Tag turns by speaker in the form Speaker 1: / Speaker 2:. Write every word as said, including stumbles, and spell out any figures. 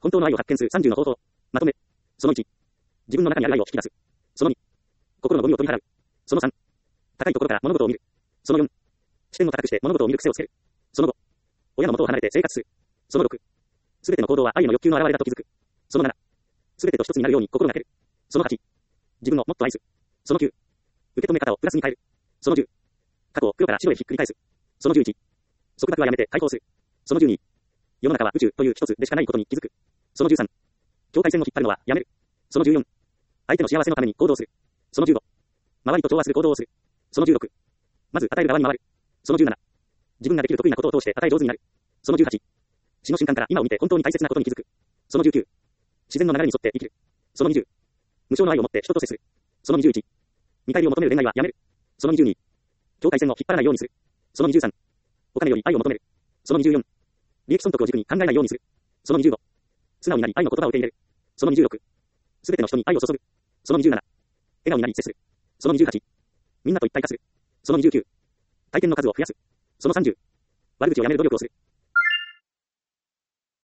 Speaker 1: 本当の愛を発見するさんじゅうの方法。まとめ。そのいち。自分の中にある愛を引き出す。そのに。心のゴミを取り払う。そのさん。高いところから物事を見る。そのよん。視点を高くして物事を見る癖をつける。そのご。親の元を離れて生活する。そのろく。すべての行動は愛の欲求の表れだと気づく。そのなな。すべてと一つになるように心がける。そのはち。自分をもっと愛す。そのきゅう。受け止め方をプラスに変える。そのじゅう。過去を黒から白へひっくり返す。そのじゅういち。束縛はやめて解放する。そのじゅうに。世の中は宇宙という一つでしかないことに気づく。そのじゅうさん。境界線を引っ張るのはやめる。そのじゅうよん。相手の幸せのために行動する。そのじゅうご。周りと調和する行動をする。そのじゅうろく。まず与える側に回る。そのじゅうなな。自分ができる得意なことを通して与え上手になる。そのじゅうはち。死の瞬間から今を見て本当に大切なことに気づく。そのじゅうきゅう。自然の流れに沿って生きる。そのにじゅう。無償の愛を持って人と接する。そのにじゅういち。見返りを求める恋愛はやめる。そのにじゅうに。境界線を引っ張らないようにする。そのにじゅうさん。お金より愛を求める。そのにじゅうよん。利益損得を軸に考えないようにする。そのにじゅうご。素直になり愛の言葉を受け入れる。そのにじゅうろく。すべての人に愛を注ぐ。そのにじゅうなな。笑顔になり接する。そのにじゅうはち。みんなと一体化する。そのにじゅうきゅう。体験の数を増やす。そのさんじゅう。悪口をやめる努力をする。